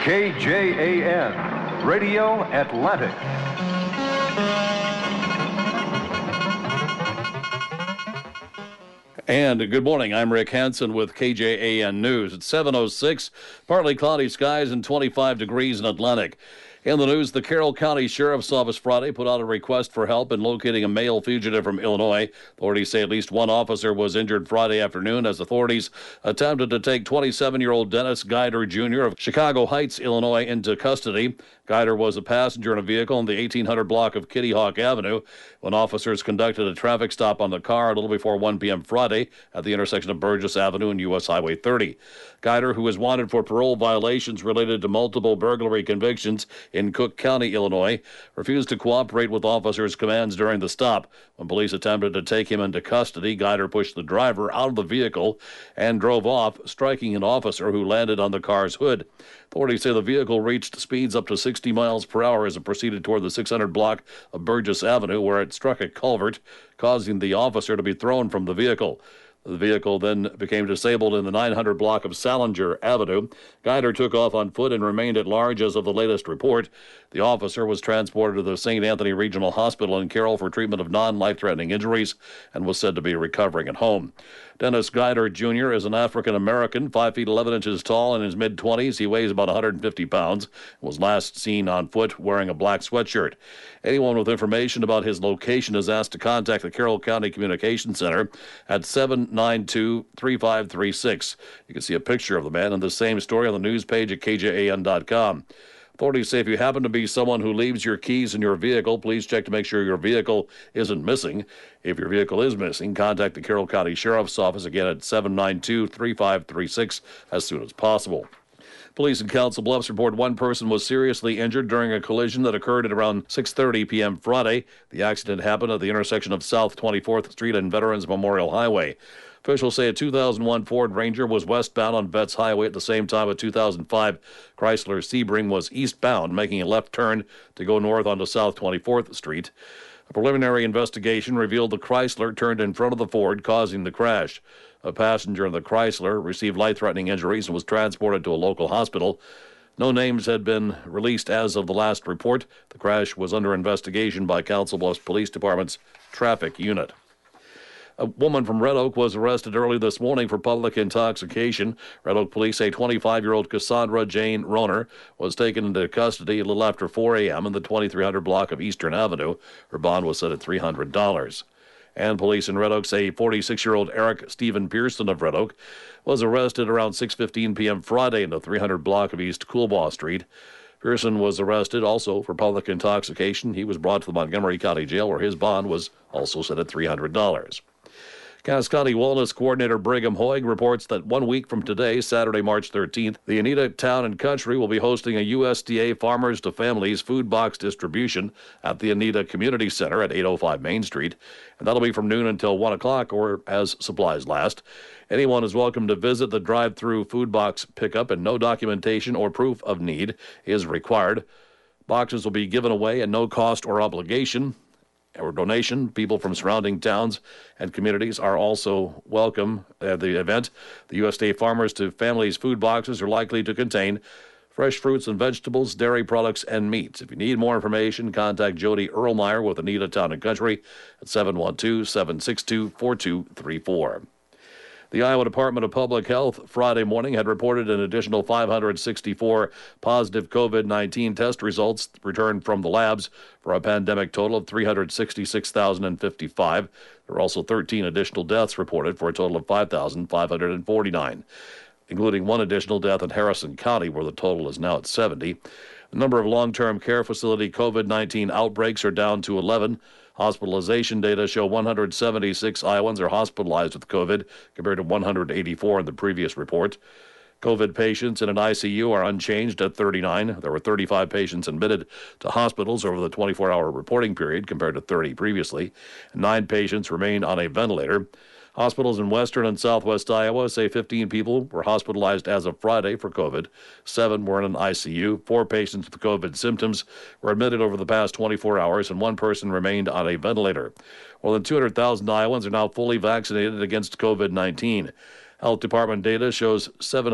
KJAN, Radio Atlantic. And good morning. I'm Rick Hansen with KJAN News. It's 7:06, partly cloudy skies and 25 degrees in Atlantic. In the news, the Carroll County Sheriff's Office Friday put out a request for help in locating a male fugitive from Illinois. Authorities say at least one officer was injured Friday afternoon as authorities attempted to take 27-year-old Dennis Guider Jr. of Chicago Heights, Illinois, into custody. Guider was a passenger in a vehicle in the 1800 block of Kitty Hawk Avenue when officers conducted a traffic stop on the car a little before 1 p.m. Friday at the intersection of Burgess Avenue and U.S. Highway 30. Guider, who is wanted for parole violations related to multiple burglary convictions in Cook County, Illinois, refused to cooperate with officers' commands during the stop. When police attempted to take him into custody, Guider pushed the driver out of the vehicle and drove off, striking an officer who landed on the car's hood. Authorities say the vehicle reached speeds up to 60 miles per hour as it proceeded toward the 600 block of Burgess Avenue, where it struck a culvert, causing the officer to be thrown from the vehicle. The vehicle then became disabled in the 900 block of Salinger Avenue. Guider took off on foot and remained at large as of the latest report. The officer was transported to the St. Anthony Regional Hospital in Carroll for treatment of non-life-threatening injuries and was said to be recovering at home. Dennis Guider Jr. is an African-American, 5 feet 11 inches tall, in his mid-20s. He weighs about 150 pounds and was last seen on foot wearing a black sweatshirt. Anyone with information about his location is asked to contact the Carroll County Communications Center at 792-3536. You can see a picture of the man in the same story on the news page at KJAN.com. Authorities say if you happen to be someone who leaves your keys in your vehicle, please check to make sure your vehicle isn't missing. If your vehicle is missing, contact the Carroll County Sheriff's Office again at 792-3536 as soon as possible. Police in Council Bluffs report one person was seriously injured during a collision that occurred at around 6:30 p.m. Friday. The accident happened at the intersection of South 24th Street and Veterans Memorial Highway. Officials say a 2001 Ford Ranger was westbound on Vets Highway at the same time a 2005 Chrysler Sebring was eastbound, making a left turn to go north onto South 24th Street. A preliminary investigation revealed the Chrysler turned in front of the Ford, causing the crash. A passenger in the Chrysler received life-threatening injuries and was transported to a local hospital. No names had been released as of the last report. The crash was under investigation by Council Bluffs Police Department's traffic unit. A woman from Red Oak was arrested early this morning for public intoxication. Red Oak police say 25-year-old Cassandra Jane Roner was taken into custody a little after 4 a.m. in the 2300 block of Eastern Avenue. Her bond was set at $300. And police in Red Oak say 46-year-old Eric Stephen Pearson of Red Oak was arrested around 6:15 p.m. Friday in the 300 block of East Coolbaugh Street. Pearson was arrested also for public intoxication. He was brought to the Montgomery County Jail, where his bond was also set at $300. Cass County Wellness Coordinator Brigham Hoig reports that 1 week from today, Saturday, March 13th, the Oneida Town and Country will be hosting a USDA Farmers to Families food box distribution at the Oneida Community Center at 805 Main Street. And that'll be from noon until 1 o'clock or as supplies last. Anyone is welcome to visit the drive-through food box pickup, and no documentation or proof of need is required. Boxes will be given away at no cost or obligation or donation. People from surrounding towns and communities are also welcome at the event. The USDA Farmers to Families food boxes are likely to contain fresh fruits and vegetables, dairy products, and meats. If you need more information, contact Jody Erlmeyer with Oneida Town and Country at 712-762-4234. The Iowa Department of Public Health Friday morning had reported an additional 564 positive COVID-19 test results returned from the labs for a pandemic total of 366,055. There were also 13 additional deaths reported for a total of 5,549, including one additional death in Harrison County, where the total is now at 70. The number of long-term care facility COVID-19 outbreaks are down to 11. Hospitalization data show 176 Iowans are hospitalized with COVID, compared to 184 in the previous report. COVID patients in an ICU are unchanged at 39. There were 35 patients admitted to hospitals over the 24-hour reporting period, compared to 30 previously. 9 patients remain on a ventilator. Hospitals in western and southwest Iowa say 15 people were hospitalized as of Friday for COVID. 7 were in an ICU. 4 patients with COVID symptoms were admitted over the past 24 hours, and 1 person remained on a ventilator. More than 200,000 Iowans are now fully vaccinated against COVID-19. Health Department data shows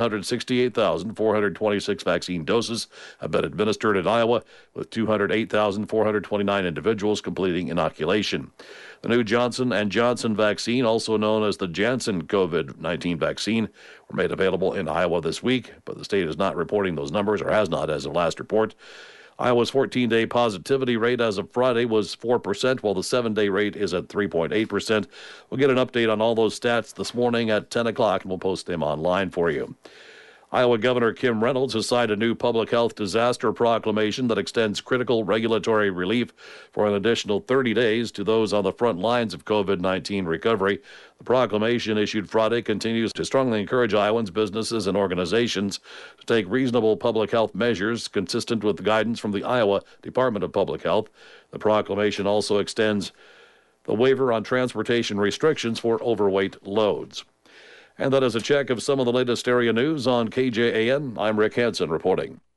768,426 vaccine doses have been administered in Iowa, with 208,429 individuals completing inoculation. The new Johnson & Johnson vaccine, also known as the Janssen COVID-19 vaccine, were made available in Iowa this week, but the state is not reporting those numbers, or has not as of last report. Iowa's 14-day positivity rate as of Friday was 4%, while the 7-day rate is at 3.8%. We'll get an update on all those stats this morning at 10 o'clock, and we'll post them online for you. Iowa Governor Kim Reynolds has signed a new public health disaster proclamation that extends critical regulatory relief for an additional 30 days to those on the front lines of COVID-19 recovery. The proclamation issued Friday continues to strongly encourage Iowans, businesses, and organizations to take reasonable public health measures consistent with guidance from the Iowa Department of Public Health. The proclamation also extends the waiver on transportation restrictions for overweight loads. And that is a check of some of the latest area news on KJAN. I'm Rick Hansen reporting.